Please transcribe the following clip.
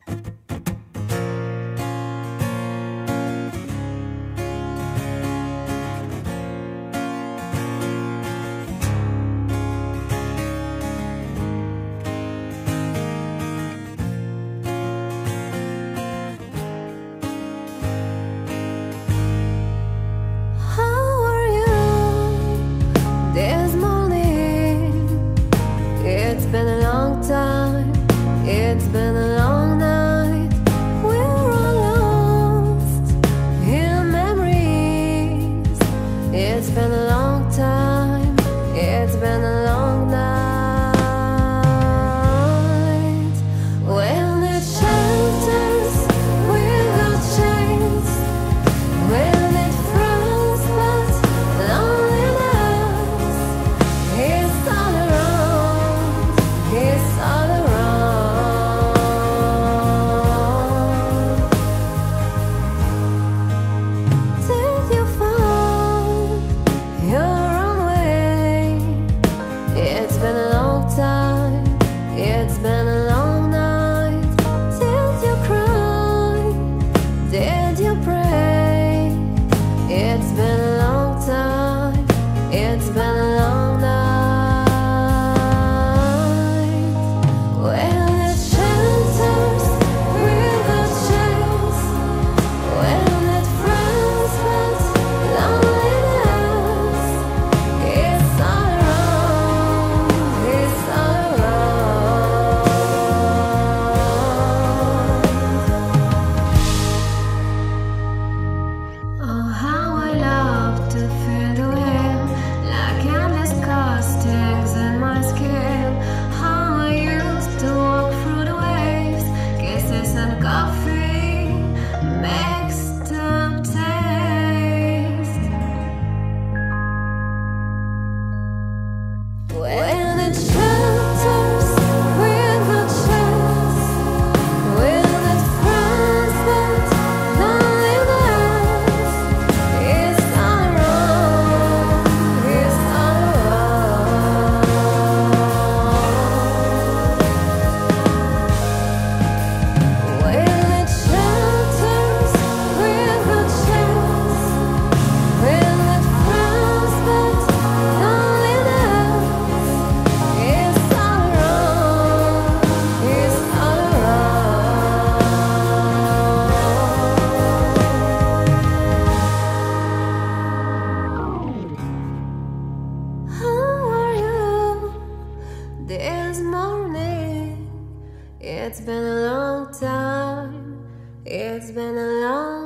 It's been a long night. We're all lost in memories. It's been a long time. It's been a long night. When it shelters without chains, when it frowns but loneliness, it's all around. It's all around. It's been a long night. Did you cry? Did you pray? It's been a long time. It's been a long night. When it shelters without chains, when it frowns but loneliness, it's all around. It's all around. Oh, how I love to feel the wind like endless castings in my skin. How I used to walk through the waves, kisses and coffee, mixed up taste. When it shelters without chains, when it frowns but loneliness, it's all around. It's all around. When it shelters without chains, when it frowns but loneliness, it's all around. It's all around. How are you this morning? It's been a long time. It's been a long